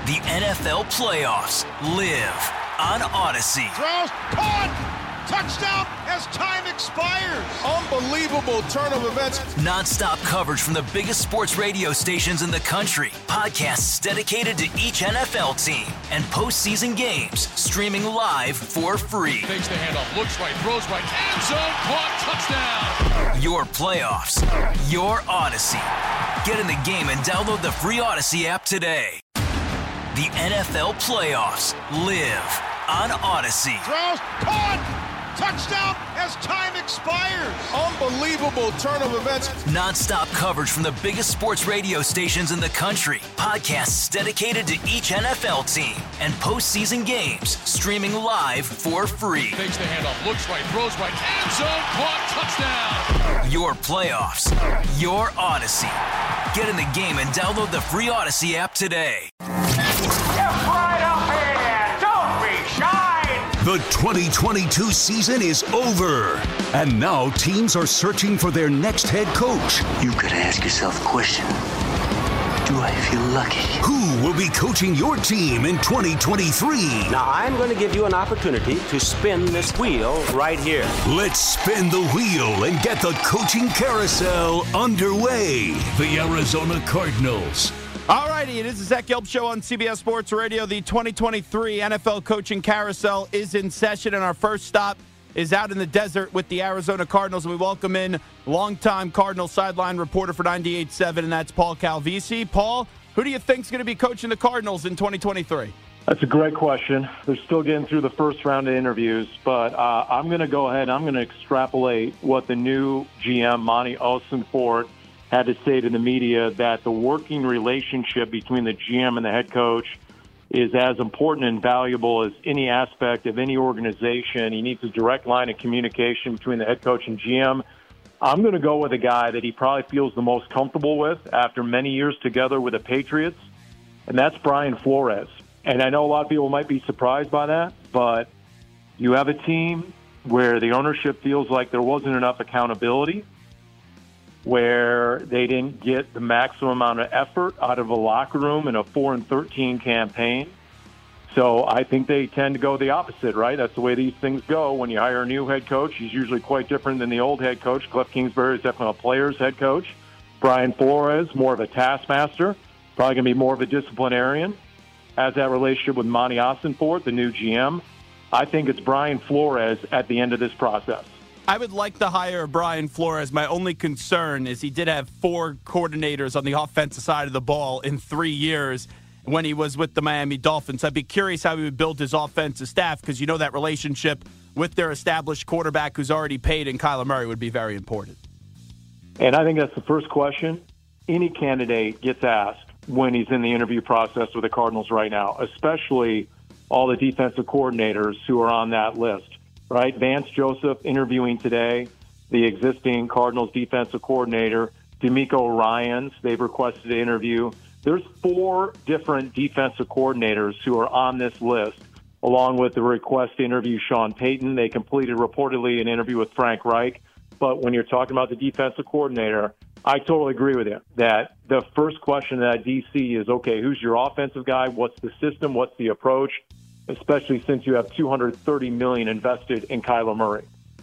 The NFL playoffs live on Odyssey. Throws, caught! Touchdown as time expires. Unbelievable turn of events. Non-stop coverage from the biggest sports radio stations in the country. Podcasts dedicated to each NFL team. And postseason games streaming live for free. Takes the handoff, looks right, throws right, end zone, caught, touchdown. Your playoffs, your Odyssey. Get in the game and download the free Odyssey app today. The NFL playoffs live on Odyssey. Throws, caught! Touchdown as time expires. Unbelievable turn of events. Non-stop coverage from the biggest sports radio stations in the country. Podcasts dedicated to each NFL team. And postseason games streaming live for free. Takes the handoff, looks right, throws right, end zone, caught, touchdown. Your playoffs, your Odyssey. Get in the game and download the free Odyssey app today. Step right up here. Don't be shy. The 2022 season is over, and now teams are searching for their next head coach. You've got to ask yourself a question. Do I feel lucky? Who will be coaching your team in 2023? Now, I'm going to give you an opportunity to spin this wheel right here. Let's spin the wheel and get the coaching carousel underway. The Arizona Cardinals. All righty, it is the Zach Gelb Show on CBS Sports Radio. The 2023 NFL Coaching Carousel is in session, and our first stop is out in the desert with the Arizona Cardinals. We welcome in longtime Cardinals sideline reporter for 98.7, and that's Paul Calvisi. Paul, who do you think is going to be coaching the Cardinals in 2023? That's a great question. They're still getting through the first round of interviews, but I'm going to go ahead and I'm going to extrapolate what the new GM, Monty Ossenfort, had to say to the media, that the working relationship between the GM and the head coach is as important and valuable as any aspect of any organization. He needs a direct line of communication between the head coach and GM. I'm going to go with a guy that he probably feels the most comfortable with after many years together with the Patriots, and that's Brian Flores. And I know a lot of people might be surprised by that, but you have a team where the ownership feels like there wasn't enough accountability, where they didn't get the maximum amount of effort out of a locker room in a 4-13 campaign. So I think they tend to go the opposite, right? That's the way these things go. When you hire a new head coach, he's usually quite different than the old head coach. Cliff Kingsbury is definitely a player's head coach. Brian Flores, more of a taskmaster, probably going to be more of a disciplinarian. Has that relationship with Monty Ossenfort, the new GM. I think it's Brian Flores at the end of this process. I would like to hire Brian Flores. My only concern is he did have 4 coordinators on the offensive side of the ball in 3 years when he was with the Miami Dolphins. I'd be curious how he would build his offensive staff, because you know that relationship with their established quarterback who's already paid in Kyler Murray would be very important. And I think that's the first question any candidate gets asked when he's in the interview process with the Cardinals right now, especially all the defensive coordinators who are on that list. Right, Vance Joseph interviewing today, the existing Cardinals defensive coordinator, D'Amico Ryans, they've requested an interview. There's 4 different defensive coordinators who are on this list, along with the request to interview Sean Payton. They completed reportedly an interview with Frank Reich. But when you're talking about the defensive coordinator, I totally agree with you that the first question at DC is, okay, who's your offensive guy? What's the system? What's the approach? Especially since you have $230 million invested in Kyler Murray.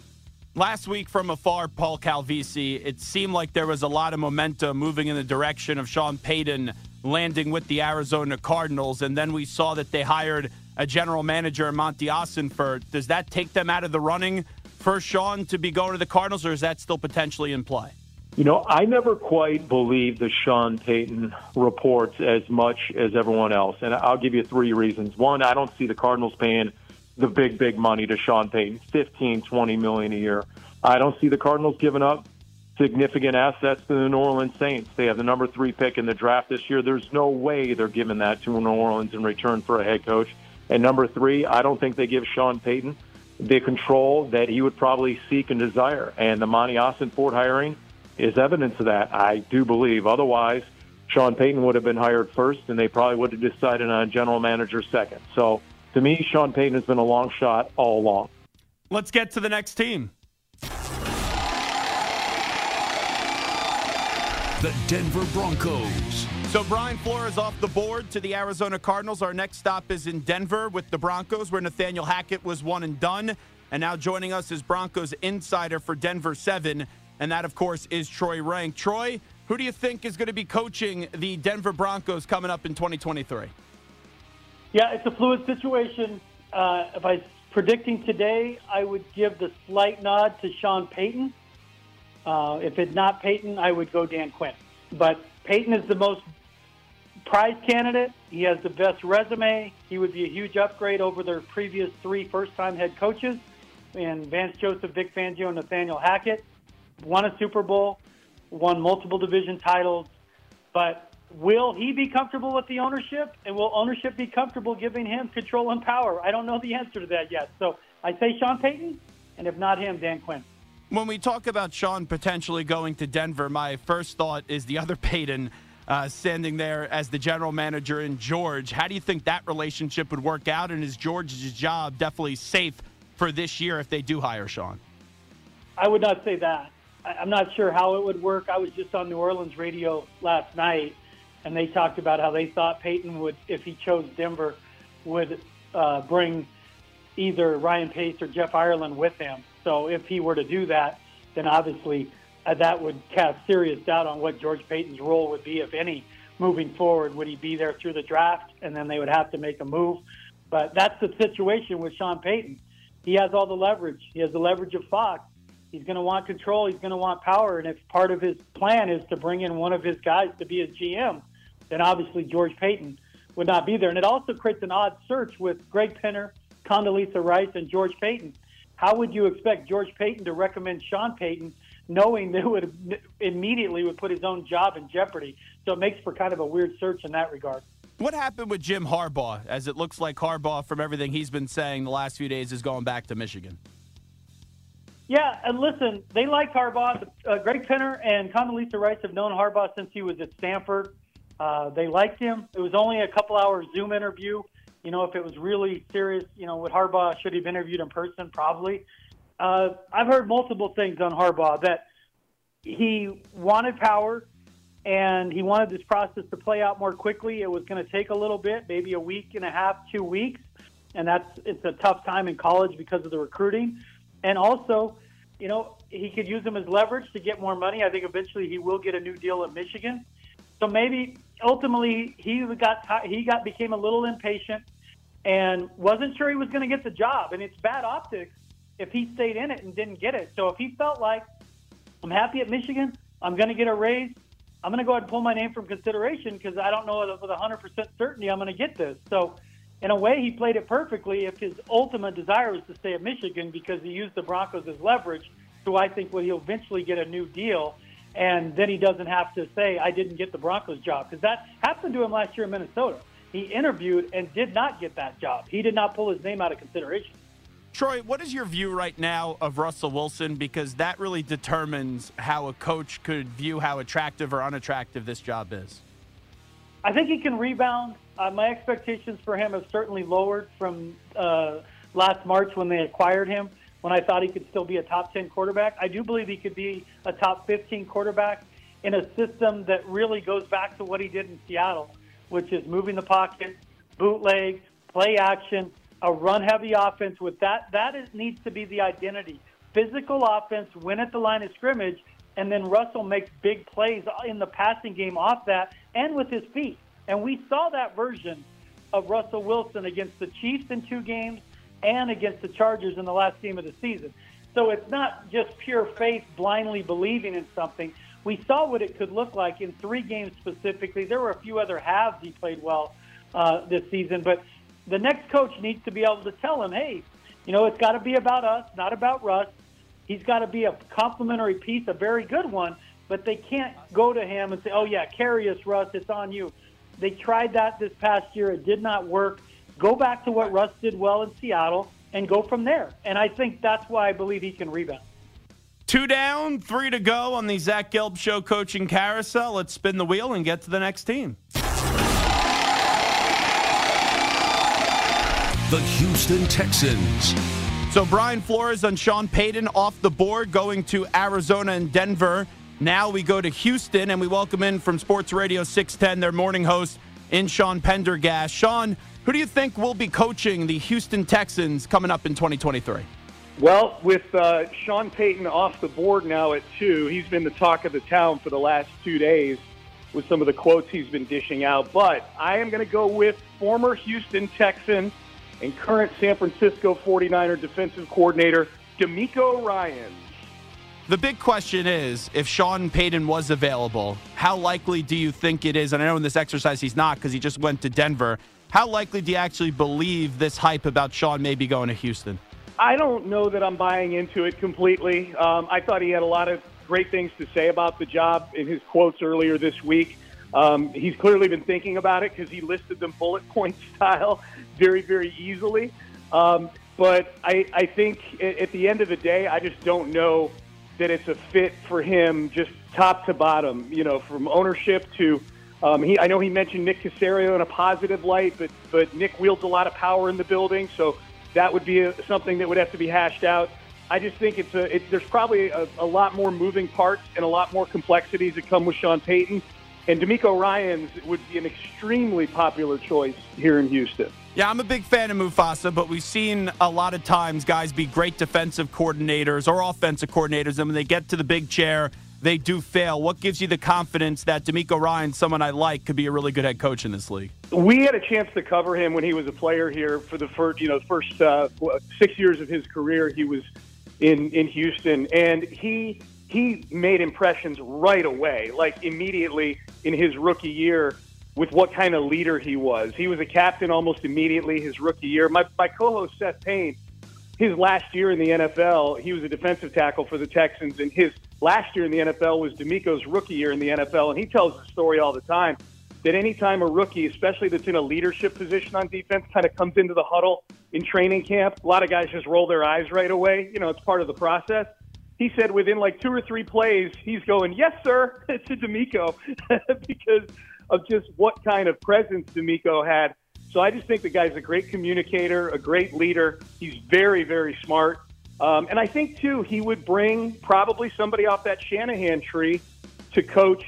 Last week from afar, Paul Calvisi, it seemed like there was a lot of momentum moving in the direction of Sean Payton landing with the Arizona Cardinals, and then we saw that they hired a general manager, Monty Ossenfort. Does that take them out of the running for Sean to be going to the Cardinals, or is that still potentially in play? You know, I never quite believed the Sean Payton reports as much as everyone else, and I'll give you 3 reasons. One, I don't see the Cardinals paying the big money to Sean Payton, $15-20 million a year. I don't see the Cardinals giving up significant assets to the New Orleans Saints. They have the number 3 pick in the draft this year. There's no way they're giving that to New Orleans in return for a head coach. And number 3, I don't think they give Sean Payton the control that he would probably seek and desire. And the Monty Ossenfort hiring is evidence of that, I do believe. Otherwise, Sean Payton would have been hired first, and they probably would have decided on a general manager second. So, to me, Sean Payton has been a long shot all along. Let's get to the next team. The Denver Broncos. So Brian Flores off the board to the Arizona Cardinals. Our next stop is in Denver with the Broncos, where Nathaniel Hackett was one and done. And now joining us is Broncos insider for Denver 7, and that, of course, is Troy Rank. Troy, who do you think is going to be coaching the Denver Broncos coming up in 2023? Yeah, it's a fluid situation. If I was predicting today, I would give the slight nod to Sean Payton. If it's not Payton, I would go Dan Quinn. But Payton is the most prized candidate. He has the best resume. He would be a huge upgrade over their previous 3 first-time head coaches, and Vance Joseph, Vic Fangio, and Nathaniel Hackett. Won a Super Bowl, won multiple division titles. But will he be comfortable with the ownership, and will ownership be comfortable giving him control and power? I don't know the answer to that yet. So I say Sean Payton, and if not him, Dan Quinn. When we talk about Sean potentially going to Denver, my first thought is the other Payton standing there as the general manager in George. How do you think that relationship would work out, and is George's job definitely safe for this year if they do hire Sean? I would not say that. I'm not sure how it would work. I was just on New Orleans radio last night, and they talked about how they thought Payton would, if he chose Denver, would bring either Ryan Pace or Jeff Ireland with him. So if he were to do that, then obviously that would cast serious doubt on what George Payton's role would be, if any, moving forward. Would he be there through the draft, and then they would have to make a move? But that's the situation with Sean Payton. He has all the leverage. He has the leverage of Fox. He's going to want control. He's going to want power. And if part of his plan is to bring in one of his guys to be his GM, then obviously George Payton would not be there. And it also creates an odd search with Greg Penner, Condoleezza Rice, and George Payton. How would you expect George Payton to recommend Sean Payton, knowing that it would immediately would put his own job in jeopardy? So it makes for kind of a weird search in that regard. What happened with Jim Harbaugh, as it looks like Harbaugh, from everything he's been saying the last few days, is going back to Michigan? Yeah, and listen, they liked Harbaugh. Greg Penner and Condoleezza Rice have known Harbaugh since he was at Stanford. They liked him. It was only a couple-hour Zoom interview. You know, if it was really serious, you know, with Harbaugh, should he have interviewed in person? Probably. I've heard multiple things on Harbaugh, that he wanted power and he wanted this process to play out more quickly. It was going to take a little bit, maybe a week and a half, 2 weeks. And it's a tough time in college because of the recruiting. And also, you know, he could use them as leverage to get more money. I think eventually he will get a new deal at Michigan. So maybe ultimately he became a little impatient and wasn't sure he was going to get the job. And it's bad optics if he stayed in it and didn't get it. So if he felt like, I'm happy at Michigan, I'm going to get a raise, I'm going to go ahead and pull my name from consideration because I don't know with 100% certainty I'm going to get this. So in a way, he played it perfectly if his ultimate desire was to stay at Michigan, because he used the Broncos as leverage. So I think he'll eventually get a new deal, and then he doesn't have to say, I didn't get the Broncos job, because that happened to him last year in Minnesota. He interviewed and did not get that job. He did not pull his name out of consideration. Troy, what is your view right now of Russell Wilson? Because that really determines how a coach could view how attractive or unattractive this job is. I think he can rebound. My expectations for him have certainly lowered from last March when they acquired him, when I thought he could still be a top 10 quarterback. I do believe he could be a top 15 quarterback in a system that really goes back to what he did in Seattle, which is moving the pocket, bootleg, play action, a run-heavy offense. With that needs to be the identity. Physical offense, win at the line of scrimmage, and then Russell makes big plays in the passing game off that and with his feet. And we saw that version of Russell Wilson against the Chiefs in 2 games and against the Chargers in the last game of the season. So it's not just pure faith, blindly believing in something. We saw what it could look like in 3 games specifically. There were a few other halves he played well this season, but the next coach needs to be able to tell him, hey, you know, it's got to be about us, not about Russ. He's got to be a complimentary piece, a very good one, but they can't go to him and say, oh, yeah, carry us, Russ, it's on you. They tried that this past year. It did not work. Go back to what Russ did well in Seattle and go from there. And I think that's why I believe he can rebound. 2 down, 3 to go on the Zach Gelb Show coaching carousel. Let's spin the wheel and get to the next team. The Houston Texans. So Brian Flores and Sean Payton off the board, going to Arizona and Denver. Now we go to Houston, and we welcome in from Sports Radio 610, their morning host, in Sean Pendergast. Sean, who do you think will be coaching the Houston Texans coming up in 2023? Well, with Sean Payton off the board now at 2, he's been the talk of the town for the last 2 days with some of the quotes he's been dishing out. But I am going to go with former Houston Texan and current San Francisco 49er defensive coordinator, DeMeco Ryans. The big question is, if Sean Payton was available, how likely do you think it is, and I know in this exercise he's not because he just went to Denver, how likely do you actually believe this hype about Sean maybe going to Houston? I don't know that I'm buying into it completely. I thought he had a lot of great things to say about the job in his quotes earlier this week. He's clearly been thinking about it because he listed them bullet point style very, very easily. But I think at the end of the day, I just don't know that it's a fit for him just top to bottom, from ownership to I know he mentioned Nick Caserio in a positive light, but Nick wields a lot of power in the building, so that would be something that would have to be hashed out. I just think there's probably a lot more moving parts and a lot more complexities that come with Sean Payton. And DeMeco Ryans would be an extremely popular choice here in Houston. Yeah, I'm a big fan of Mufasa, but we've seen a lot of times guys be great defensive coordinators or offensive coordinators, and when they get to the big chair, they do fail. What gives you the confidence that DeMeco Ryans, someone I like, could be a really good head coach in this league? We had a chance to cover him when he was a player here for the first 6 years of his career. He was in Houston, and he made impressions right away, like immediately in his rookie year, with what kind of leader he was. He was a captain almost immediately his rookie year. My co-host Seth Payne, his last year in the NFL, he was a defensive tackle for the Texans, and his last year in the NFL was DeMeco's rookie year in the NFL, and he tells the story all the time that anytime a rookie, especially that's in a leadership position on defense, kind of comes into the huddle in training camp, a lot of guys just roll their eyes right away. It's part of the process. He said within like 2 or 3 plays, he's going, "Yes, sir," to DeMeco because of just what kind of presence DeMeco had. So I just think the guy's a great communicator, a great leader. He's very, very smart. And I think, too, he would bring probably somebody off that Shanahan tree to coach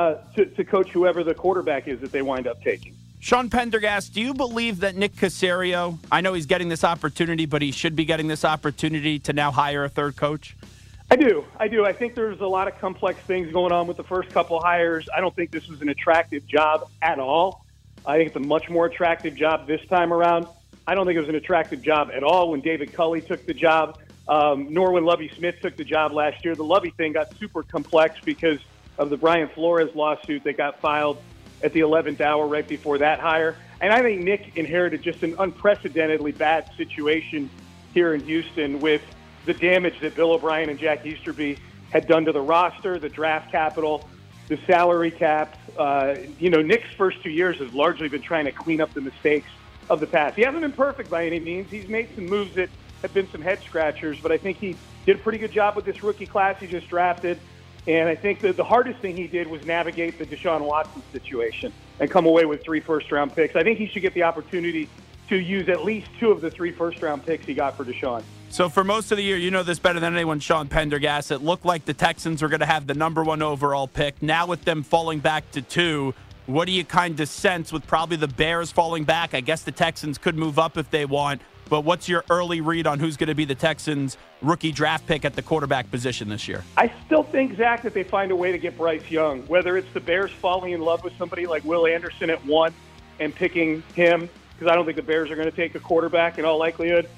whoever the quarterback is that they wind up taking. Sean Pendergast, do you believe that Nick Caserio, I know he's getting this opportunity, but he should be getting this opportunity to now hire a third coach? I do. I think there's a lot of complex things going on with the first couple hires. I don't think this was an attractive job at all. I think it's a much more attractive job this time around. I don't think it was an attractive job at all when David Culley took the job, nor when Lovie Smith took the job last year. The Lovie thing got super complex because of the Brian Flores lawsuit that got filed at the 11th hour right before that hire. And I think Nick inherited just an unprecedentedly bad situation here in Houston with the damage that Bill O'Brien and Jack Easterby had done to the roster, the draft capital, the salary cap. Nick's first 2 years has largely been trying to clean up the mistakes of the past. He hasn't been perfect by any means. He's made some moves that have been some head scratchers, but I think he did a pretty good job with this rookie class he just drafted. And I think that the hardest thing he did was navigate the Deshaun Watson situation and come away with 3 first-round picks. I think he should get the opportunity to use at least 2 of the 3 first-round picks he got for Deshaun. So for most of the year, you know this better than anyone, Sean Pendergast, it looked like the Texans were going to have the number 1 overall pick. Now with them falling back to 2, what do you kind of sense with probably the Bears falling back? I guess the Texans could move up if they want, but what's your early read on who's going to be the Texans' rookie draft pick at the quarterback position this year? I still think, Zach, that they find a way to get Bryce Young, whether it's the Bears falling in love with somebody like Will Anderson at 1 and picking him, because I don't think the Bears are going to take a quarterback in all likelihood.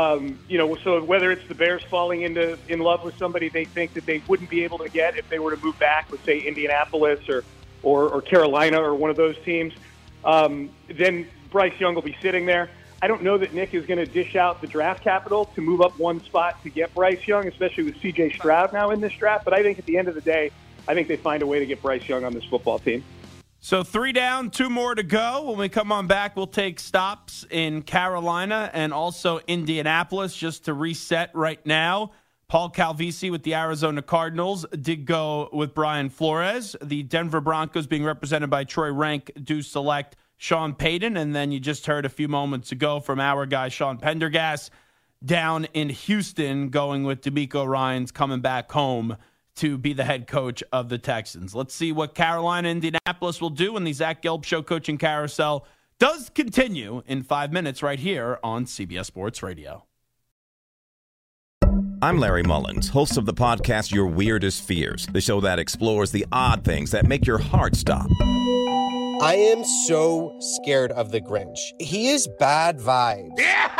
So whether it's the Bears falling in love with somebody they think that they wouldn't be able to get if they were to move back with, say, Indianapolis or Carolina or one of those teams, then Bryce Young will be sitting there. I don't know that Nick is going to dish out the draft capital to move up 1 spot to get Bryce Young, especially with C.J. Stroud now in this draft. But I think at the end of the day, I think they find a way to get Bryce Young on this football team. So 3 down, 2 more to go. When we come on back, we'll take stops in Carolina and also Indianapolis just to reset right now. Paul Calvisi with the Arizona Cardinals did go with Brian Flores. The Denver Broncos, being represented by Troy Rank, do select Sean Payton. And then you just heard a few moments ago from our guy, Sean Pendergast, down in Houston, going with DeMeco Ryans coming back home to be the head coach of the Texans. Let's see what Carolina, Indianapolis will do when the Zach Gelb Show coaching carousel does continue in 5 minutes right here on CBS Sports Radio. I'm Larry Mullins, host of the podcast Your Weirdest Fears, the show that explores the odd things that make your heart stop. I am so scared of the Grinch. He is bad vibes.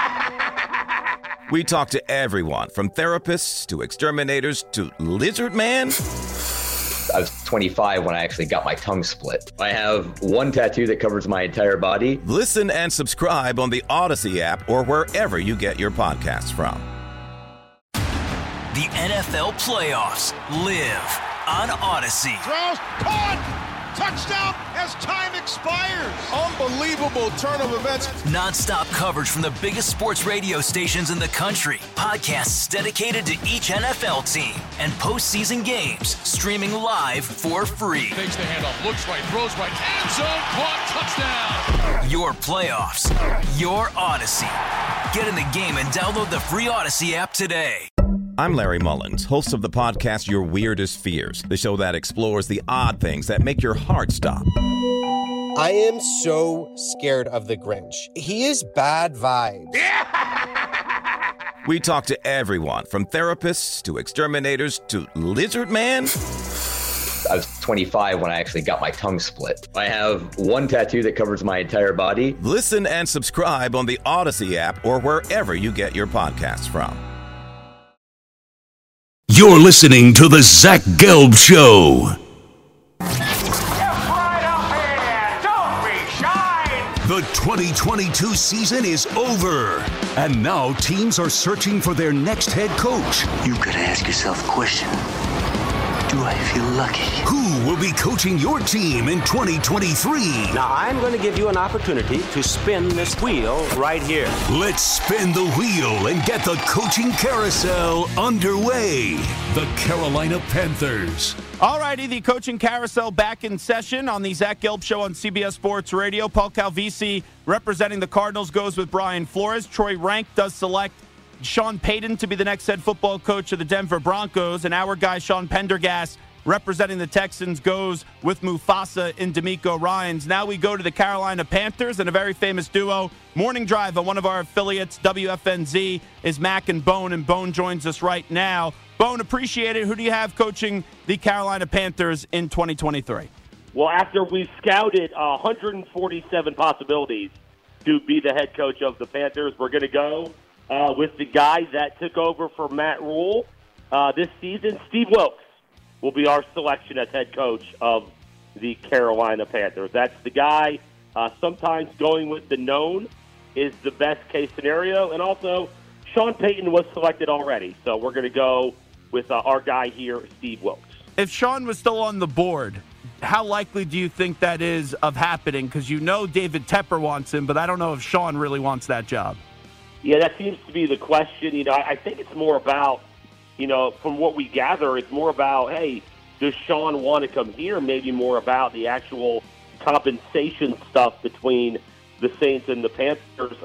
We talk to everyone from therapists to exterminators to Lizard Man. I was 25 when I actually got my tongue split. I have one tattoo that covers my entire body. Listen and subscribe on the Odyssey app or wherever you get your podcasts from. The NFL playoffs live on Odyssey. Throws, caught! Touchdown as time expires. Unbelievable turn of events. Non-stop coverage from the biggest sports radio stations in the country. Podcasts dedicated to each NFL team and postseason games streaming live for free. Takes the handoff, looks right, throws right, end zone, caught, touchdown. Your playoffs, your Odyssey. Get in the game and download the free Odyssey app today. I'm Larry Mullins, host of the podcast Your Weirdest Fears, the show that explores the odd things that make your heart stop. I am so scared of the Grinch. He is bad vibes. We talk to everyone from therapists to exterminators to Lizard Man. I was 25 when I actually got my tongue split. I have one tattoo that covers my entire body. Listen and subscribe on the Odyssey app or wherever you get your podcasts from. You're listening to The Zach Gelb Show. Right up here. Don't be shy. The 2022 season is over. And now teams are searching for their next head coach. You've got to ask yourself a question. Do I feel lucky? Who will be coaching your team in 2023? Now, I'm going to give you an opportunity to spin this wheel right here. Let's spin the wheel and get the coaching carousel underway. The Carolina Panthers. All righty, the coaching carousel back in session on the Zach Gelb Show on CBS Sports Radio. Paul Calvisi representing the Cardinals goes with Brian Flores. Troy Rank does select Sean Payton to be the next head football coach of the Denver Broncos. And our guy, Sean Pendergast, representing the Texans, goes with Mufasa and D'Amico Ryans. Now we go to the Carolina Panthers and a very famous duo. Morning Drive on one of our affiliates, WFNZ, is Mac and Bone, and Bone joins us right now. Bone, appreciate it. Who do you have coaching the Carolina Panthers in 2023? Well, after we've scouted 147 possibilities to be the head coach of the Panthers, we're going to go with the guy that took over for Matt Rule this season. Steve Wilks will be our selection as head coach of the Carolina Panthers. That's the guy. Sometimes going with the known is the best case scenario. And also, Sean Payton was selected already. So we're going to go with our guy here, Steve Wilks. If Sean was still on the board, how likely do you think that is of happening? Because you know David Tepper wants him, but I don't know if Sean really wants that job. Yeah, that seems to be the question. You know, I think it's more about, you know, from what we gather, it's more about, hey, does Sean want to come here? Maybe more about the actual compensation stuff between the Saints and the Panthers.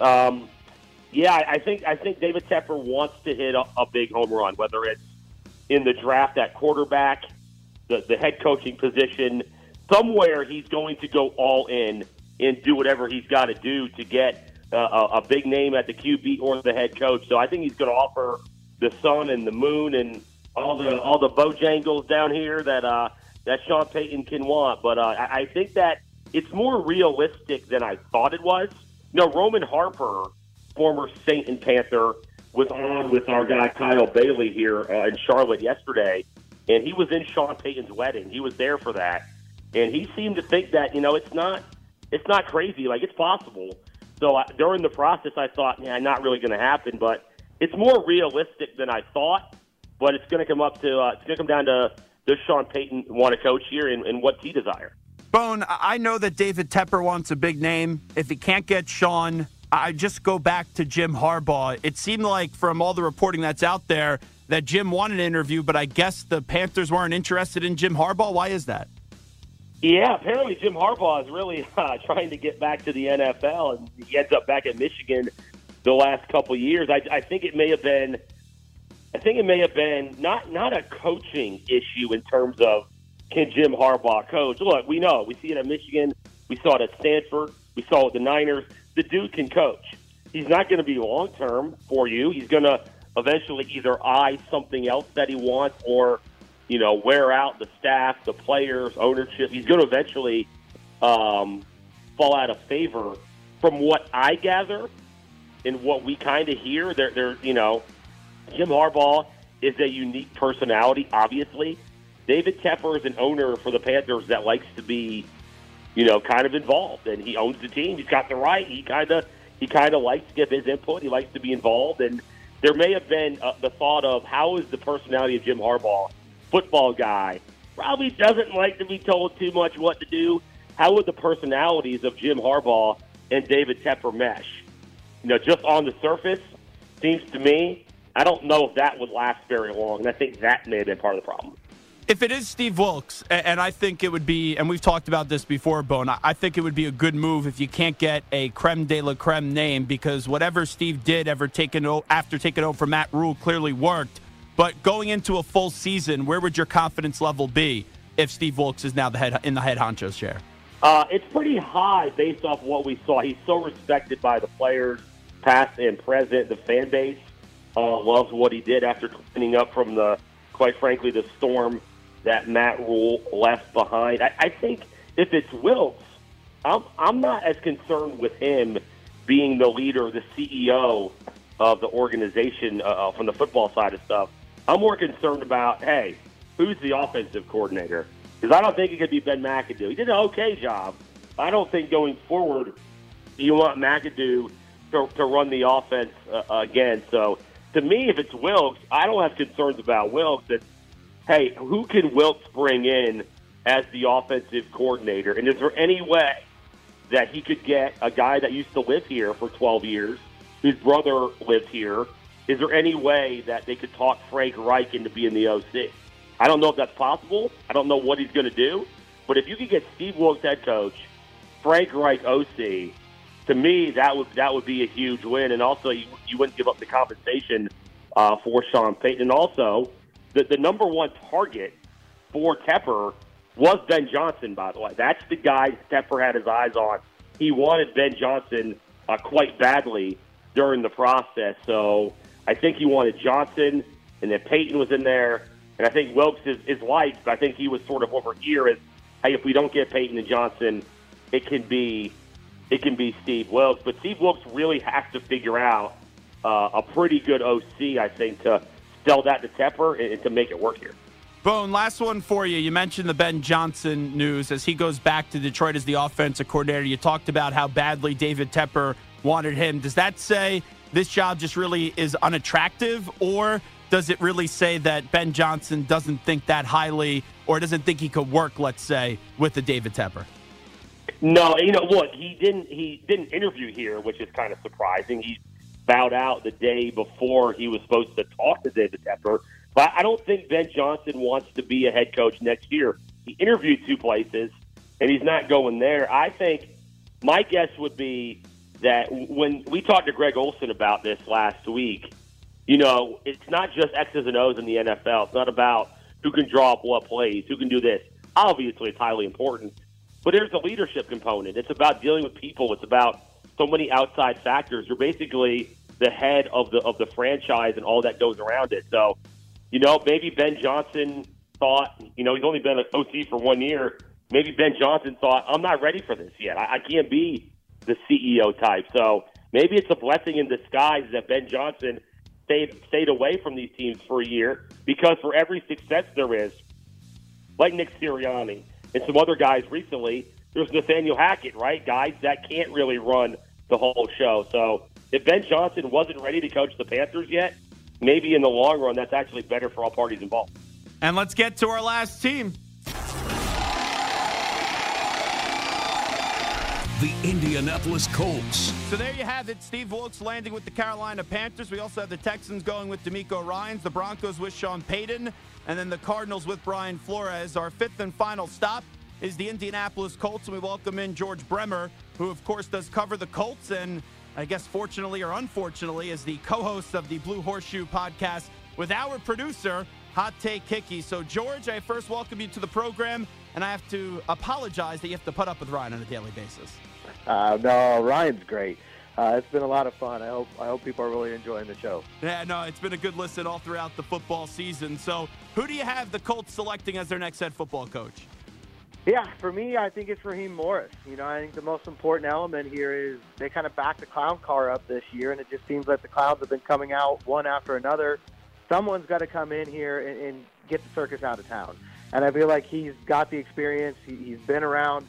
I think David Tepper wants to hit a big home run, whether it's in the draft at quarterback, the head coaching position. Somewhere he's going to go all in and do whatever he's got to do to get a big name at the QB or the head coach. So I think he's going to offer the sun and the moon and all the Bojangles down here that Sean Payton can want. But I think that it's more realistic than I thought it was. You know, Roman Harper, former Saint and Panther, was on with our guy Kyle Bailey here in Charlotte yesterday, and he was in Sean Payton's wedding. He was there for that, and he seemed to think that, you know, it's not crazy. Like, it's possible. So during the process, I thought, not really going to happen, but it's more realistic than I thought. But it's going to come down to does Sean Payton want to coach here and what's he desire? Bone, I know that David Tepper wants a big name. If he can't get Sean, I just go back to Jim Harbaugh. It seemed like from all the reporting that's out there that Jim wanted an interview, but I guess the Panthers weren't interested in Jim Harbaugh. Why is that? Yeah, apparently Jim Harbaugh is really trying to get back to the NFL, and he ends up back at Michigan the last couple years. I think it may have been I think it may have been not a coaching issue in terms of can Jim Harbaugh coach. Look, we know. We see it at Michigan. We saw it at Stanford. We saw it with the Niners. The dude can coach. He's not going to be long-term for you. He's going to eventually either eye something else that he wants or, wear out the staff, the players, ownership. He's going to eventually fall out of favor. From what I gather and what we kind of hear, they're Jim Harbaugh is a unique personality, obviously. David Tepper is an owner for the Panthers that likes to be, kind of involved, and he owns the team. He's got the right. He kind of likes to give his input. He likes to be involved, and there may have been the thought of how is the personality of Jim Harbaugh, football guy, probably doesn't like to be told too much what to do. How would the personalities of Jim Harbaugh and David Tepper mesh? Just on the surface, seems to me, I don't know if that would last very long, and I think that may have been part of the problem. If it is Steve Wilks, and I think it would be, and we've talked about this before, Bone, I think it would be a good move if you can't get a creme de la creme name, because whatever Steve did after taking over from Matt Rule clearly worked. But going into a full season, where would your confidence level be if Steve Wilks is now in the head honcho's chair? It's pretty high based off what we saw. He's so respected by the players, past and present. The fan base loves what he did after cleaning up from quite frankly, the storm that Matt Rule left behind. I think if it's Wilks, I'm not as concerned with him being the leader, the CEO of the organization from the football side of stuff. I'm more concerned about, hey, who's the offensive coordinator? Because I don't think it could be Ben McAdoo. He did an okay job. I don't think going forward you want McAdoo to run the offense again. So to me, if it's Wilks, I don't have concerns about Wilks. It's, hey, who can Wilks bring in as the offensive coordinator? And is there any way that he could get a guy that used to live here for 12 years, whose brother lived here? Is there any way that they could talk Frank Reich into being the OC? I don't know if that's possible. I don't know what he's going to do. But if you could get Steve Wilks head coach, Frank Reich OC, to me, that would be a huge win. And also, you wouldn't give up the compensation for Sean Payton. And also, the number one target for Tepper was Ben Johnson, by the way. That's the guy Tepper had his eyes on. He wanted Ben Johnson quite badly during the process. So I think he wanted Johnson, and then Payton was in there. And I think Wilks is liked, but I think he was sort of over here as, hey, if we don't get Payton and Johnson, it can be Steve Wilks. But Steve Wilks really has to figure out a pretty good OC, I think, to sell that to Tepper and to make it work here. Bone, last one for you. You mentioned the Ben Johnson news as he goes back to Detroit as the offensive coordinator. You talked about how badly David Tepper wanted him. Does that say this job just really is unattractive, or does it really say that Ben Johnson doesn't think that highly or doesn't think he could work, let's say, with the David Tepper? No, look, he didn't interview here, which is kind of surprising. He bowed out the day before he was supposed to talk to David Tepper. But I don't think Ben Johnson wants to be a head coach next year. He interviewed two places, and he's not going there. I think my guess would be that when we talked to Greg Olson about this last week, it's not just X's and O's in the NFL. It's not about who can draw up what plays, who can do this. Obviously, it's highly important. But there's a leadership component. It's about dealing with people. It's about so many outside factors. You're basically the head of the franchise and all that goes around it. So, maybe Ben Johnson thought, he's only been an OC for 1 year. Maybe Ben Johnson thought, I'm not ready for this yet. I can't be the CEO type. So maybe it's a blessing in disguise that Ben Johnson stayed away from these teams for a year, because for every success there is, like Nick Sirianni and some other guys recently, there's Nathaniel Hackett, right? Guys that can't really run the whole show. So if Ben Johnson wasn't ready to coach the Panthers yet, maybe in the long run, that's actually better for all parties involved. And let's get to our last team. The Indianapolis Colts. So there you have it. Steve Wilks landing with the Carolina Panthers. We also have the Texans going with DeMeco Ryans, the Broncos with Sean Payton, and then the Cardinals with Brian Flores. Our fifth and final stop is the Indianapolis Colts, and we welcome in George Bremer, who, of course, does cover the Colts, and I guess fortunately or unfortunately is the co-host of the Blue Horseshoe podcast with our producer, Hot Take Hickey. So, George, I first welcome you to the program, and I have to apologize that you have to put up with Ryan on a daily basis. No, Ryan's great. It's been a lot of fun. I hope people are really enjoying the show. Yeah, no, it's been a good listen all throughout the football season. So, who do you have the Colts selecting as their next head football coach? Yeah, for me, I think it's Raheem Morris. I think the most important element here is they kind of backed the clown car up this year, and it just seems like the clowns have been coming out one after another. Someone's got to come in here and get the circus out of town. And I feel like he's got the experience. He's been around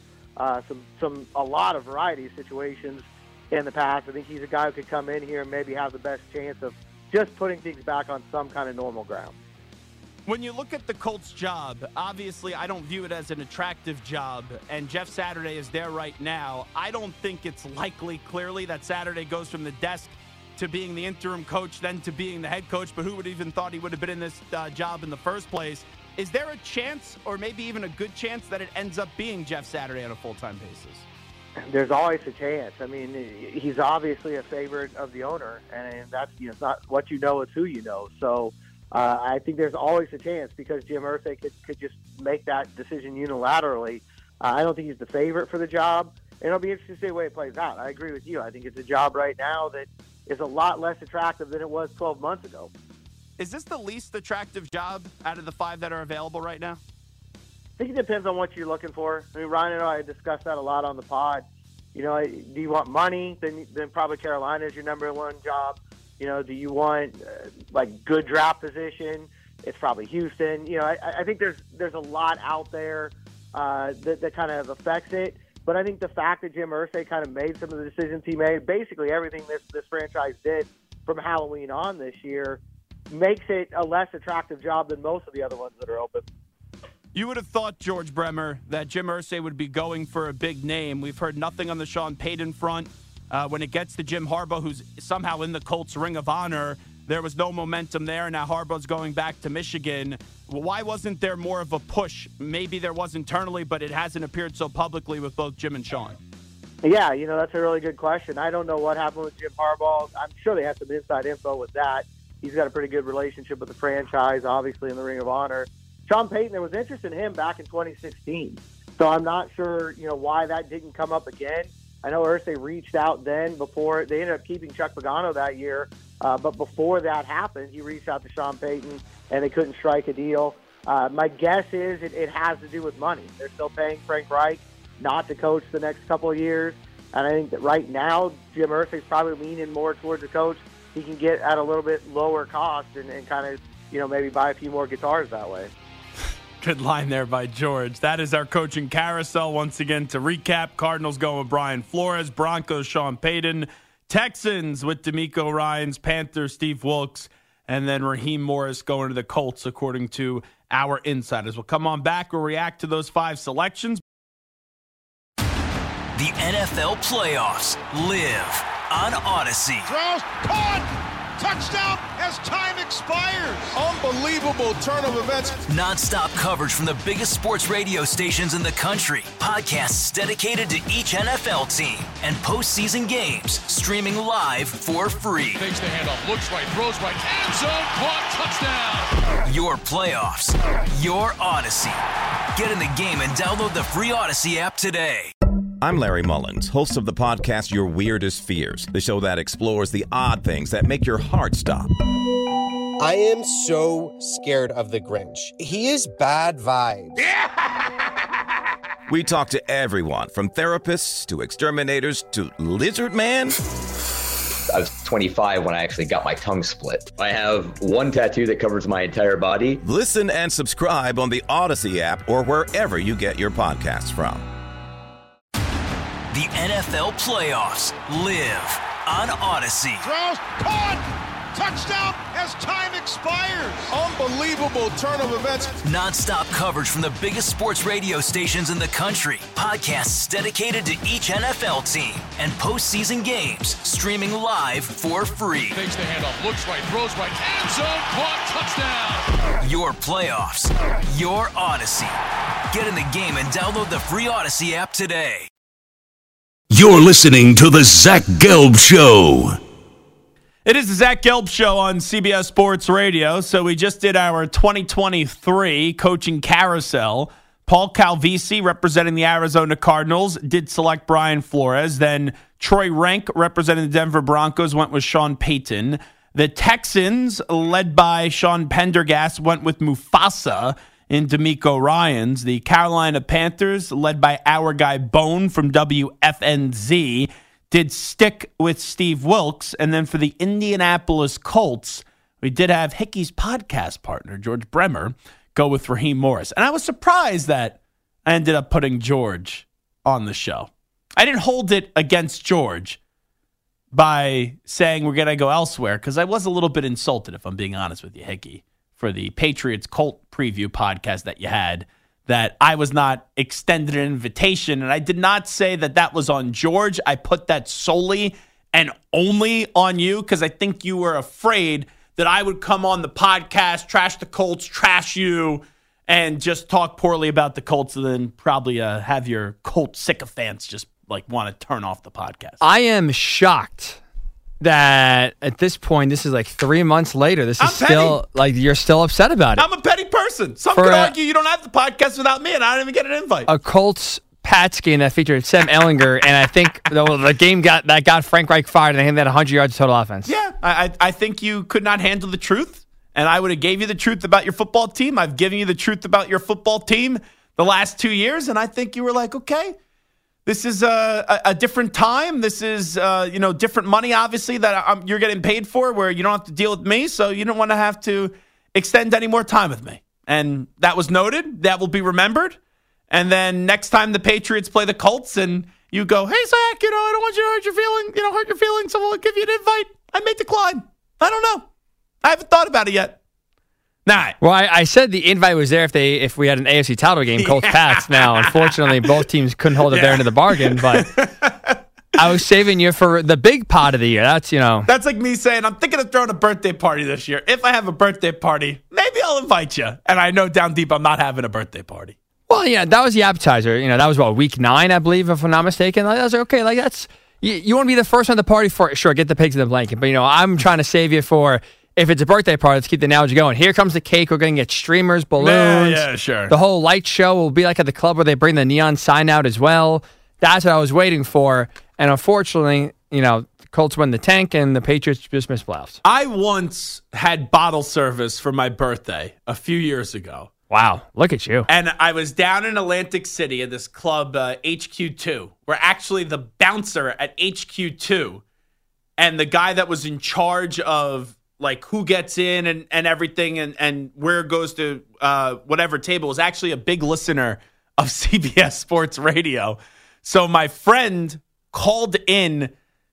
a lot of variety of situations in the past. I think he's a guy who could come in here and maybe have the best chance of just putting things back on some kind of normal ground. When you look at the Colts' job, obviously I don't view it as an attractive job, and Jeff Saturday is there right now. I don't think it's likely, clearly, that Saturday goes from the desk to being the interim coach, then to being the head coach, but who would even thought he would have been in this job in the first place? Is there a chance, or maybe even a good chance, that it ends up being Jeff Saturday on a full-time basis? There's always a chance. I mean, he's obviously a favorite of the owner, and that's it's not what you know, it's who you know. So I think there's always a chance because Jim Irsay could just make that decision unilaterally. I don't think he's the favorite for the job, and it'll be interesting to see the way it plays out. I agree with you. I think it's a job right now that is a lot less attractive than it was 12 months ago. Is this the least attractive job out of the 5 that are available right now? I think it depends on what you're looking for. I mean, Ryan and I discussed that a lot on the pod. Do you want money? Then probably Carolina is your number one job. Do you want good draft position? It's probably Houston. I think there's a lot out there that kind of affects it. But I think the fact that Jim Irsay kind of made some of the decisions he made, basically everything this franchise did from Halloween on this year, makes it a less attractive job than most of the other ones that are open. You would have thought, George Bremer, that Jim Irsay would be going for a big name. We've heard nothing on the Sean Payton front. When it gets to Jim Harbaugh, who's somehow in the Colts Ring of Honor, there was no momentum there. Now Harbaugh's going back to Michigan. Why wasn't there more of a push? Maybe there was internally, but it hasn't appeared so publicly with both Jim and Sean. Yeah, that's a really good question. I don't know what happened with Jim Harbaugh. I'm sure they have some inside info with that. He's got a pretty good relationship with the franchise, obviously in the Ring of Honor. Sean Payton, there was interest in him back in 2016. So I'm not sure, why that didn't come up again. I know Irsay reached out then before. They ended up keeping Chuck Pagano that year. But before that happened, he reached out to Sean Payton, and they couldn't strike a deal. My guess is it has to do with money. They're still paying Frank Reich not to coach the next couple of years. And I think that right now, Jim Irsay's probably leaning more towards a coach he can get at a little bit lower cost and kind of, maybe buy a few more guitars that way. Good line there by George. That is our coaching carousel. Once again, to recap, Cardinals going with Brian Flores, Broncos, Sean Payton, Texans with DeMeco Ryans, Panthers, Steve Wilkes, and then Raheem Morris going to the Colts, according to our insiders. We'll come on back. We'll react to those 5 selections. The NFL playoffs live on Odyssey. Throws, caught, touchdown as time expires. Unbelievable turn of events. Non-stop coverage from the biggest sports radio stations in the country. Podcasts dedicated to each NFL team and postseason games streaming live for free. Takes the handoff, looks right, throws right, end zone, caught, touchdown. Your playoffs, your Odyssey. Get in the game and download the free Odyssey app today. I'm Larry Mullins, host of the podcast Your Weirdest Fears, the show that explores the odd things that make your heart stop. I am so scared of the Grinch. He is bad vibes. We talk to everyone from therapists to exterminators to Lizard Man. I was 25 when I actually got my tongue split. I have one tattoo that covers my entire body. Listen and subscribe on the Odyssey app or wherever you get your podcasts from. The NFL playoffs live on Odyssey. Throws, caught, touchdown as time expires. Unbelievable turn of events. Non-stop coverage from the biggest sports radio stations in the country. Podcasts dedicated to each NFL team and postseason games streaming live for free. Takes the handoff, looks right, throws right, end zone, caught, touchdown. Your playoffs, your Odyssey. Get in the game and download the free Odyssey app today. You're listening to The Zach Gelb Show. It is the Zach Gelb Show on CBS Sports Radio. So we just did our 2023 coaching carousel. Paul Calvisi, representing the Arizona Cardinals, did select Brian Flores. Then Troy Renck, representing the Denver Broncos, went with Sean Payton. The Texans, led by Sean Pendergast, went with Mufasa in DeMeco Ryans. The Carolina Panthers, led by our guy Bone from WFNZ, did stick with Steve Wilkes. And then for the Indianapolis Colts, we did have Hickey's podcast partner, George Bremer, go with Raheem Morris. And I was surprised that I ended up putting George on the show. I didn't hold it against George by saying we're going to go elsewhere, because I was a little bit insulted, if I'm being honest with you, Hickey, for the Patriots Colt preview podcast that you had, that I was not extended an invitation. And I did not say that that was on George. I put that solely and only on you, because I think you were afraid that I would come on the podcast, trash the Colts, trash you, and just talk poorly about the Colts, and then probably have your Colt sycophants just like want to turn off the podcast. I am shocked that at this point, this is like 3 months later, this is still like you're still upset about it. I'm a petty person. Some could argue you don't have the podcast without me, and I don't even get an invite. A Colts Pats game that featured Sam Ehlinger, and I think the game got Frank Reich fired, and they had 100 yards of total offense. Yeah, I think you could not handle the truth, and I would have gave you the truth about your football team. I've given you the truth about your football team the last 2 years, and I think you were like, okay, this is a different time. This is different money, obviously, that you're getting paid for, where you don't have to deal with me, so you don't want to have to extend any more time with me. And that was noted. That will be remembered. And then next time the Patriots play the Colts and you go, hey, Zach, I don't want you to hurt your feelings, so we'll give you an invite, I may decline. I don't know. I haven't thought about it yet. Nah. Well, I said the invite was there if we had an AFC title game, Colts Pats. Now, unfortunately, both teams couldn't hold up their end of the bargain, but I was saving you for the big pot of the year. That's like me saying, I'm thinking of throwing a birthday party this year. If I have a birthday party, maybe I'll invite you. And I know down deep I'm not having a birthday party. Well, yeah, that was the appetizer. That was week 9, I believe, if I'm not mistaken. I was like, okay, like that's you want to be the first one at the party for it. Sure, get the pigs in the blanket. But I'm trying to save you for, if it's a birthday party, let's keep the analogy going. Here comes the cake. We're going to get streamers, balloons. Yeah, sure. The whole light show will be like at the club where they bring the neon sign out as well. That's what I was waiting for. And unfortunately, the Colts win the tank and the Patriots just missed playoffs. I once had bottle service for my birthday a few years ago. Wow, look at you. And I was down in Atlantic City at this club, HQ2, where actually the bouncer at HQ2 and the guy that was in charge of like who gets in and everything and where it goes to whatever table was actually a big listener of CBS Sports Radio. So my friend called in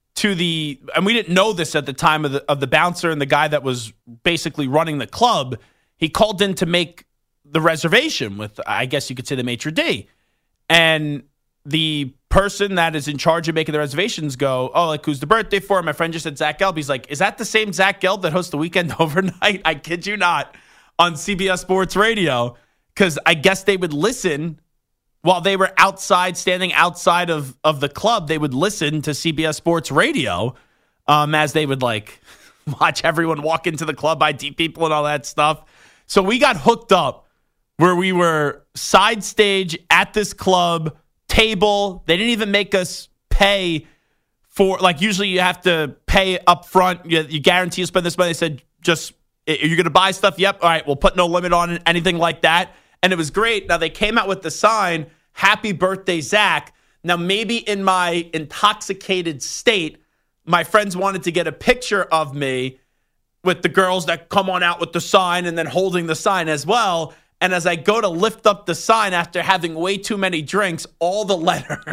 to and we didn't know this at the time of the bouncer and the guy that was basically running the club. He called in to make the reservation with, I guess you could say, the maitre d'. And the person that is in charge of making the reservations go, oh, like, who's the birthday for? My friend just said Zach Gelb. He's like, is that the same Zach Gelb that hosts the Weekend Overnight? I kid you not, on CBS Sports Radio, because I guess they would listen while they were standing outside of the club. They would listen to CBS Sports Radio as they would like watch everyone walk into the club, ID people and all that stuff. So we got hooked up where we were side stage at this club table. They didn't even make us pay for, like, usually you have to pay up front. You guarantee you spend this money. They said, just, you're going to buy stuff? Yep. All right. We'll put no limit on it, anything like that. And it was great. Now they came out with the sign, happy birthday, Zach. Now maybe in my intoxicated state, my friends wanted to get a picture of me with the girls that come on out with the sign and then holding the sign as well. And as I go to lift up the sign after having way too many drinks, all the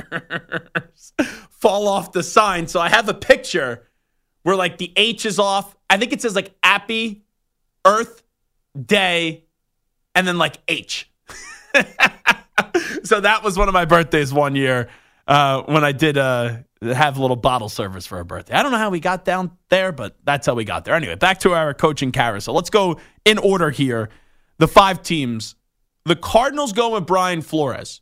letters fall off the sign. So I have a picture where like the H is off. I think it says like Happy Earth Day and then like H. So that was one of my birthdays one year when I did have a little bottle service for a birthday. I don't know how we got down there, but that's how we got there. Anyway, back to our coaching carousel. Let's go in order here. The 5 teams. The Cardinals go with Brian Flores.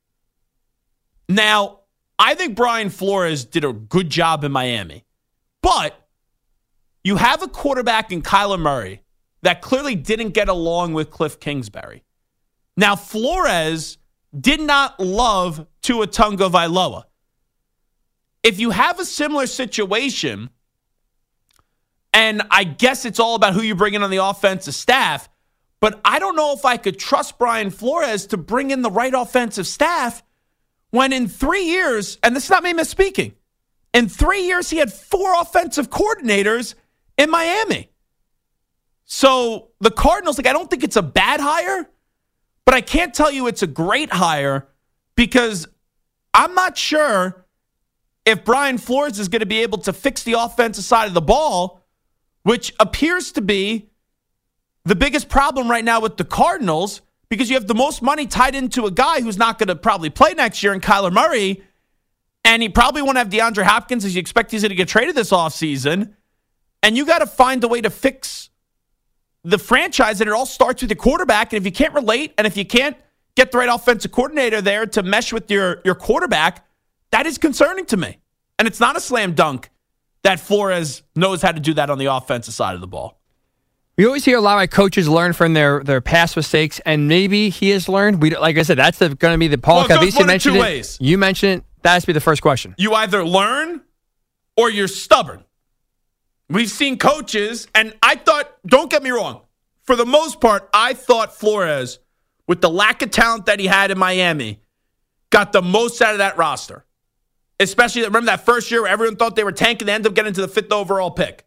Now, I think Brian Flores did a good job in Miami. But You have a quarterback in Kyler Murray that clearly didn't get along with Cliff Kingsbury. Now, Flores did not love Tua Tagovailoa. If you have a similar situation, and I guess it's all about who you bring in on the offensive staff, but I don't know if I could trust Brian Flores to bring in the right offensive staff when in 3 years, and this is not me misspeaking, in 3 years he had 4 offensive coordinators in Miami. So the Cardinals, I don't think it's a bad hire, but I can't tell you it's a great hire because I'm not sure if Brian Flores is going to be able to fix the offensive side of the ball, which appears to be the biggest problem right now with the Cardinals because you have the most money tied into a guy who's not going to probably play next year in Kyler Murray, and he probably won't have DeAndre Hopkins as you expect he's going to get traded this offseason. And you got to find a way to fix the franchise, and it all starts with your quarterback. And if you can't relate, and if you can't get the right offensive coordinator there to mesh with your quarterback, that is concerning to me. And it's not a slam dunk that Flores knows how to do that on the offensive side of the ball. We always hear a lot of coaches learn from their past mistakes, and maybe he has learned. Like I said, that's going to be the Paul Calvisi mentioned. Ways. You mentioned it. That has to be the first question. You either learn or you're stubborn. We've seen coaches, and I thought, don't get me wrong, for the most part, I thought Flores, with the lack of talent that he had in Miami, got the most out of that roster. Especially, remember that first year where everyone thought they were tanking, they ended up getting to the 5th overall pick.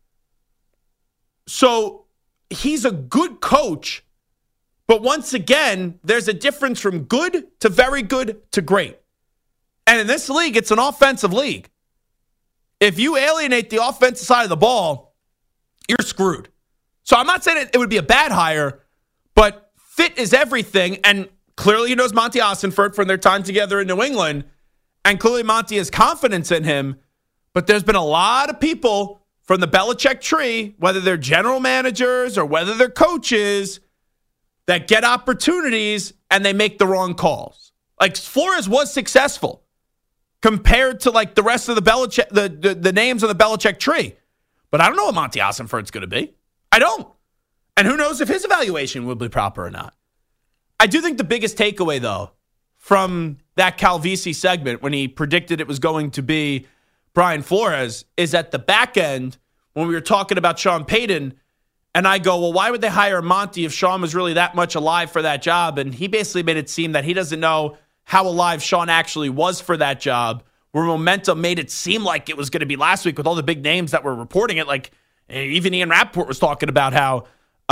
So he's a good coach, but once again, there's a difference from good to very good to great. And in this league, it's an offensive league. If you alienate the offensive side of the ball, you're screwed. So I'm not saying it would be a bad hire, but fit is everything. And clearly he knows Monty Ossenfort from their time together in New England. And clearly Monty has confidence in him. But there's been a lot of people from the Belichick tree, whether they're general managers or whether they're coaches, that get opportunities and they make the wrong calls. Like Flores was successful compared to like the rest of the Belichick, the names on the Belichick tree. But I don't know what Monty Ossenfort's going to be. I don't. And who knows if his evaluation will be proper or not. I do think the biggest takeaway, though, from that Calvisi segment when he predicted it was going to be Brian Flores is at the back end when we were talking about Sean Payton, and I go, well, why would they hire Monty if Sean was really that much alive for that job? And he basically made it seem that he doesn't know how alive Sean actually was for that job, where momentum made it seem like it was going to be last week with all the big names that were reporting it. Like even Ian Rappaport was talking about how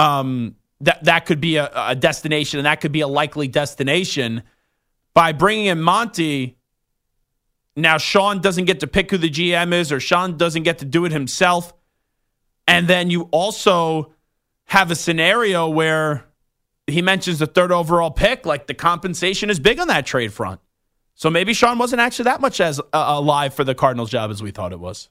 that could be a destination and that could be a likely destination. By bringing in Monty, now Sean doesn't get to pick who the GM is, or Sean doesn't get to do it himself. And then you also have a scenario where he mentions the 3rd overall pick, like the compensation is big on that trade front. So maybe Sean wasn't actually that much as alive for the Cardinals job as we thought it was.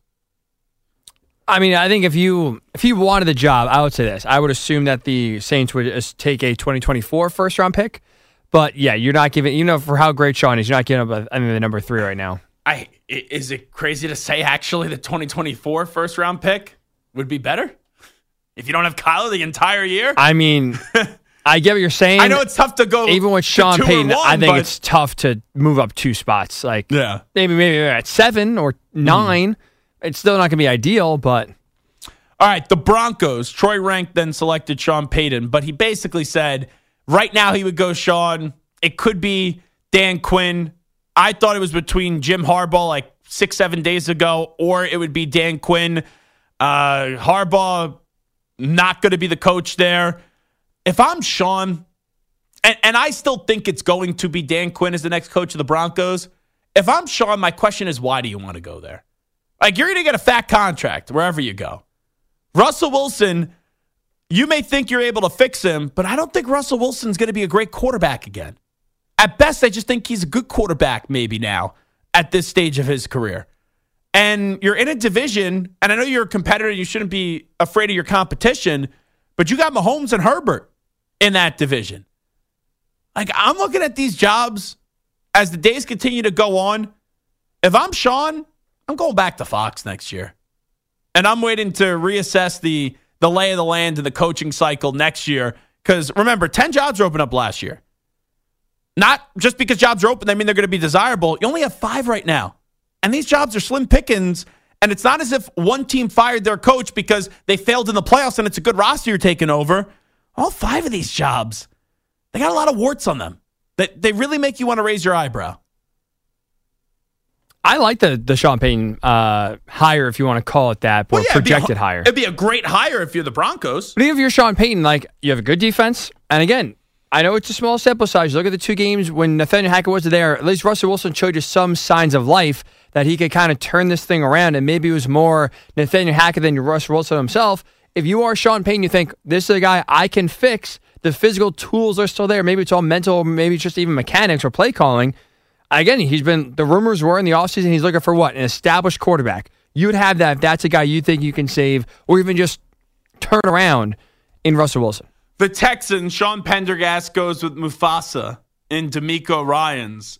I mean, I think if you wanted the job, I would say this. I would assume that the Saints would take a 2024 first-round pick. But, yeah, you're not giving, for how great Sean is, you're not giving up the number 3 right now. Is it crazy to say, actually, the 2024 first-round pick would be better? If you don't have Kyler the entire year? I mean, I get what you're saying. I know it's tough to go. Even with Sean Payton, I think it's tough to move up 2 spots. Like, yeah. Maybe at 7 or 9. It's still not going to be ideal, but. All right, the Broncos. Troy Rank then selected Sean Payton, but he basically said right now he would go Sean. It could be Dan Quinn. I thought it was between Jim Harbaugh like 6-7 days ago, or it would be Dan Quinn. Harbaugh not going to be the coach there. If I'm Sean, and I still think it's going to be Dan Quinn as the next coach of the Broncos. If I'm Sean, my question is, why do you want to go there? Like, you're going to get a fat contract wherever you go. Russell Wilson, you may think you're able to fix him, but I don't think Russell Wilson's going to be a great quarterback again. At best, I just think he's a good quarterback maybe now at this stage of his career. And you're in a division, and I know you're a competitor, you shouldn't be afraid of your competition, but you got Mahomes and Herbert in that division. Like, I'm looking at these jobs as the days continue to go on. If I'm Sean, I'm going back to Fox next year. And I'm waiting to reassess the lay of the land and the coaching cycle next year. Because remember, 10 jobs were opened up last year. Not just because jobs are open, they mean they're going to be desirable. You only have 5 right now. And these jobs are slim pickings. And it's not as if one team fired their coach because they failed in the playoffs and it's a good roster you're taking over. All 5 of these jobs, they got a lot of warts on them. They really make you want to raise your eyebrow. I like the Sean Payton hire, if you want to call it that, or projected hire. It'd be a great hire if you're the Broncos. But even if you're Sean Payton, like, you have a good defense. And again, I know it's a small sample size. Look at the 2 games when Nathaniel Hackett wasn't there. At least Russell Wilson showed you some signs of life that he could kind of turn this thing around. And maybe it was more Nathaniel Hackett than Russell Wilson himself. If you are Sean Payton, you think, this is a guy I can fix. The physical tools are still there. Maybe it's all mental. Maybe it's just even mechanics or play calling. Again, the rumors were in the offseason, he's looking for what? An established quarterback. You would have that if that's a guy you think you can save or even just turn around in Russell Wilson. The Texans, Sean Pendergast goes with Mufasa and DeMeco Ryans.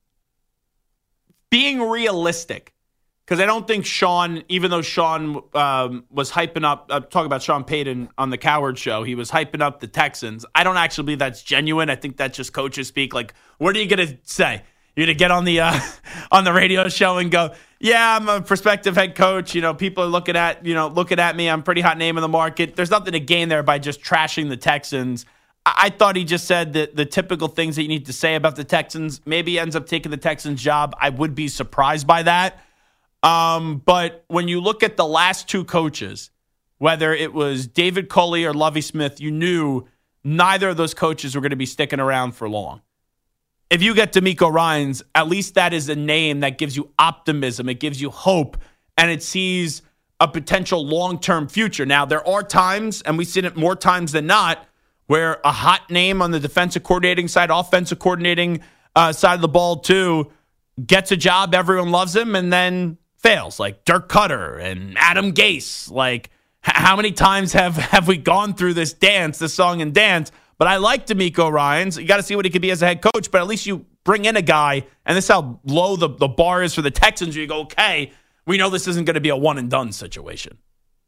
Being realistic, because I don't think Sean, even though Sean was hyping up, talking about Sean Payton on the Coward Show, he was hyping up the Texans. I don't actually believe that's genuine. I think that's just coaches speak. Like, what are you going to say? You're going to get on the radio show and go, yeah, I'm a prospective head coach. You know, people are looking at me. I'm a pretty hot name in the market. There's nothing to gain there by just trashing the Texans. I thought he just said that the typical things that you need to say about the Texans. Maybe he ends up taking the Texans job. I would be surprised by that. But when you look at the last 2 coaches, whether it was David Culley or Lovie Smith, you knew neither of those coaches were going to be sticking around for long. If you get DeMeco Ryans, at least that is a name that gives you optimism. It gives you hope, and it sees a potential long-term future. Now, there are times, and we've seen it more times than not, where a hot name on the defensive coordinating side, offensive coordinating side of the ball too, gets a job, everyone loves him, and then fails, like Dirk Cutter and Adam Gase. Like, how many times have we gone through this song and dance? But I like DeMeco Ryans. You got to see what he could be as a head coach, but at least you bring in a guy, and this is how low the bar is for the Texans. You go, okay, we know this isn't going to be a one-and-done situation.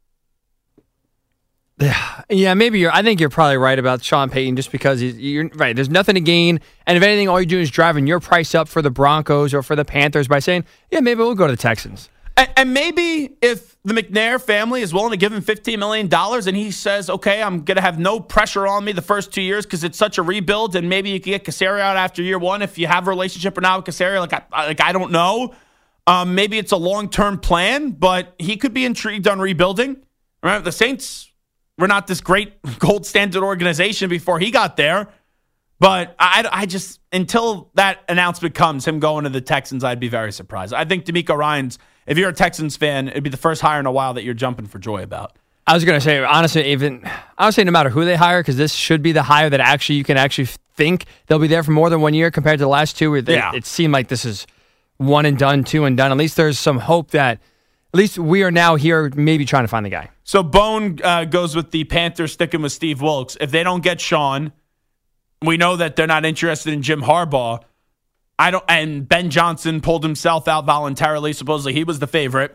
Yeah, maybe I think you're probably right about Sean Payton just because you're right. There's nothing to gain. And if anything, all you're doing is driving your price up for the Broncos or for the Panthers by saying, yeah, maybe we'll go to the Texans. And maybe if the McNair family is willing to give him $15 million and he says, okay, I'm going to have no pressure on me the first 2 years because it's such a rebuild, and maybe you can get Caserio out after year 1 if you have a relationship or not with Caserio. I don't know. Maybe it's a long-term plan, but he could be intrigued on rebuilding. Remember, the Saints were not this great gold standard organization before he got there. But I just, until that announcement comes, him going to the Texans, I'd be very surprised. I think DeMeco Ryans, if you're a Texans fan, it'd be the first hire in a while that you're jumping for joy about. I was going to say, honestly, I would say no matter who they hire, because this should be the hire that you can actually think they'll be there for more than 1 year compared to the last 2 where it seemed like this is one and done, 2 and done. At least there's some hope that at least we are now here maybe trying to find the guy. So Bone goes with the Panthers sticking with Steve Wilkes. If they don't get Sean, we know that they're not interested in Jim Harbaugh. And Ben Johnson pulled himself out voluntarily. Supposedly he was the favorite.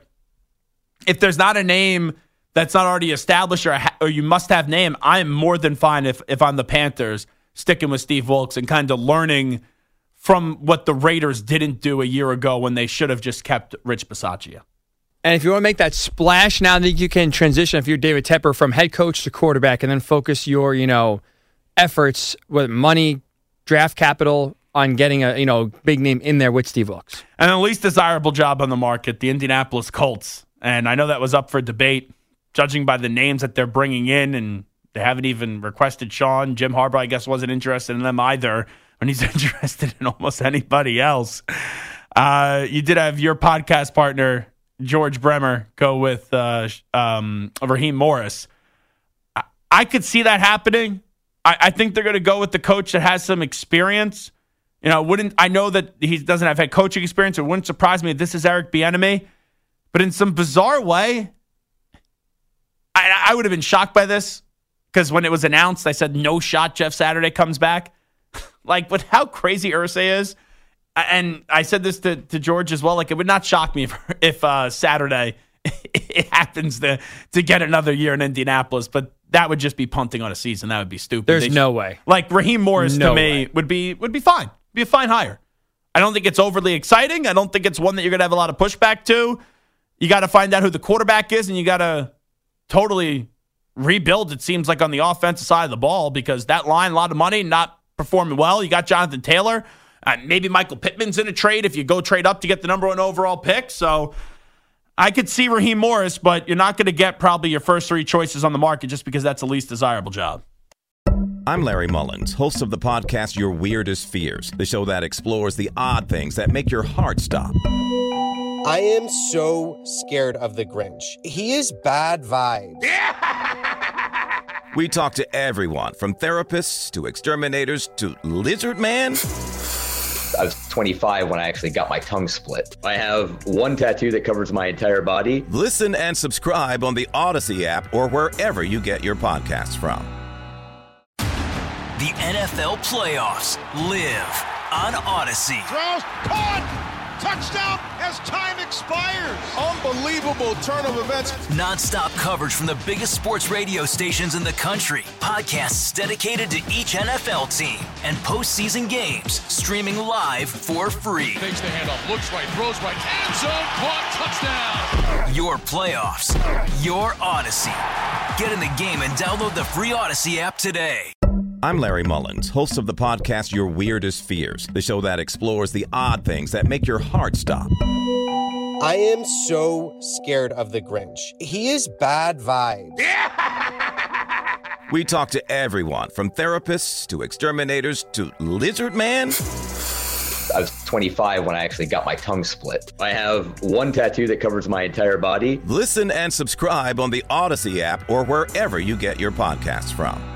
If there's not a name that's not already established or you must have name, I am more than fine if I'm the Panthers sticking with Steve Wilkes and kind of learning from what the Raiders didn't do a year ago when they should have just kept Rich Bisaccia. And if you want to make that splash, now that you can transition, if you're David Tepper, from head coach to quarterback, and then focus your, efforts with money, draft capital on getting a, big name in there with Steve Wilkes. And the least desirable job on the market, the Indianapolis Colts. And I know that was up for debate, judging by the names that they're bringing in, and they haven't even requested Sean. Jim Harbaugh, I guess, wasn't interested in them either, when he's interested in almost anybody else. You did have your podcast partner, George Bremer, go with Raheem Morris. I could see that happening. I think they're going to go with the coach that has some experience. I know that he doesn't have head coaching experience. It wouldn't surprise me if this is Eric Bieniemy. But in some bizarre way, I would have been shocked by this, because when it was announced, I said, no shot Jeff Saturday comes back. With how crazy Irsay is. And I said this to George as well. It would not shock me if Saturday it happens to get another year in Indianapolis, but that would just be punting on a season. That would be stupid. There's no way. Like Raheem Morris to me would be fine. Be a fine hire. I don't think it's overly exciting. I don't think it's one that you're going to have a lot of pushback to. You got to find out who the quarterback is, and you got to totally rebuild, it seems like, on the offensive side of the ball, because that line, a lot of money, not performing well. You got Jonathan Taylor. Maybe Michael Pittman's in a trade if you go trade up to get the number 1 overall pick. So I could see Raheem Morris, but you're not going to get probably your first 3 choices on the market just because that's the least desirable job. I'm Larry Mullins, host of the podcast Your Weirdest Fears, the show that explores the odd things that make your heart stop. I am so scared of the Grinch. He is bad vibes. We talk to everyone from therapists to exterminators to Lizard Man. I was 25 when I actually got my tongue split. I have one tattoo that covers my entire body. Listen and subscribe on the Odyssey app or wherever you get your podcasts from. The NFL playoffs live on Odyssey. Throws, caught! Touchdown as time expires. Unbelievable turn of events. Non-stop coverage from the biggest sports radio stations in the country. Podcasts dedicated to each NFL team and postseason games streaming live for free. Takes the handoff, looks right, throws right, end zone, caught, touchdown. Your playoffs, your Odyssey. Get in the game and download the free Odyssey app today. I'm Larry Mullins, host of the podcast Your Weirdest Fears, the show that explores the odd things that make your heart stop. I am so scared of the Grinch. He is bad vibes. We talk to everyone from therapists to exterminators to Lizard Man. I was 25 when I actually got my tongue split. I have one tattoo that covers my entire body. Listen and subscribe on the Odyssey app or wherever you get your podcasts from.